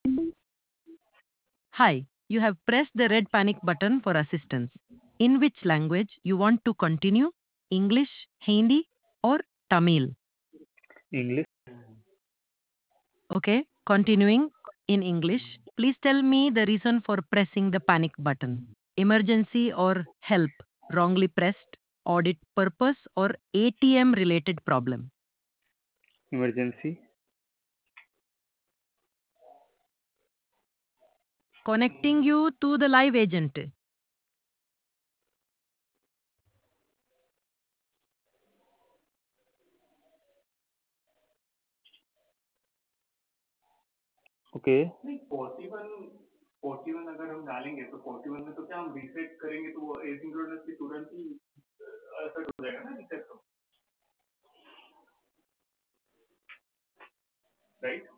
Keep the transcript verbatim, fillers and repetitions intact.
Hi, you have pressed the red panic button for assistance. In which language you want to continue? English, Hindi, or Tamil? English. Okay, continuing in English. Please tell me the reason for pressing the panic button. Emergency or help, wrongly pressed, audit purpose, or A T M related problem. Emergency. Connecting you to the live agent. Okay. नहीं forty one forty one अगर हम डालेंगे तो forty one में तो क्या हम reset करेंगे तो वो एसिंक्रोनसली तुरंत ही असर हो जाएगा ना रीसेट तो राइट